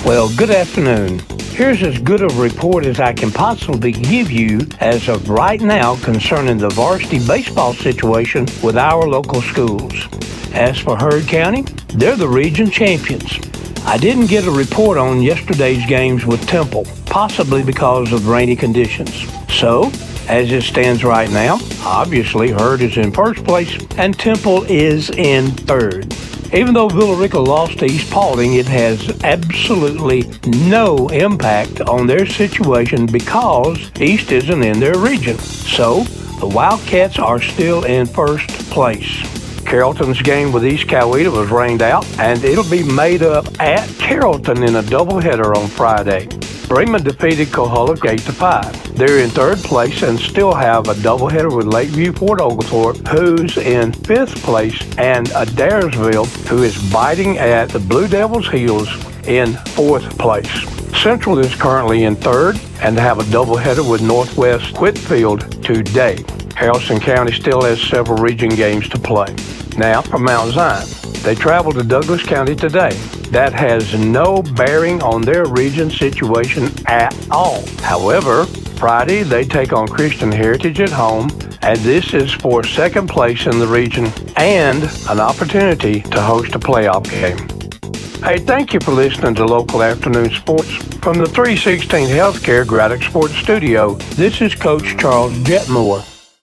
Well, good afternoon. Here's as good a report as I can possibly give you as of right now concerning the varsity baseball situation with our local schools. As for Heard County, they're the region champions. I didn't get a report on yesterday's games with Temple, possibly because of rainy conditions. So, as it stands right now, obviously Heard is in first place and Temple is in third. Even though Villarica lost to East Paulding, it has absolutely no impact on their situation because East isn't in their region. So, the Wildcats are still in first place. Carrollton's game with East Coweta was rained out, and it'll be made up at Carrollton in a doubleheader on Friday. Bremen defeated Coahulla 8-5. They're in third place and still have a doubleheader with Lakeview Fort Oglethorpe, who's in fifth place, and Adairsville, who is biting at the Blue Devils' heels in fourth place. Central is currently in third and have a doubleheader with Northwest Whitfield today. Haralson County still has several region games to play. Now for Mount Zion. They travel to Douglas County today. That has no bearing on their region situation at all. However, Friday they take on Christian Heritage at home, and this is for second place in the region and an opportunity to host a playoff game. Hey, thank you for listening to Local Afternoon Sports. From the 316 Healthcare Graddock Sports Studio, this is Coach Charles Jetmore.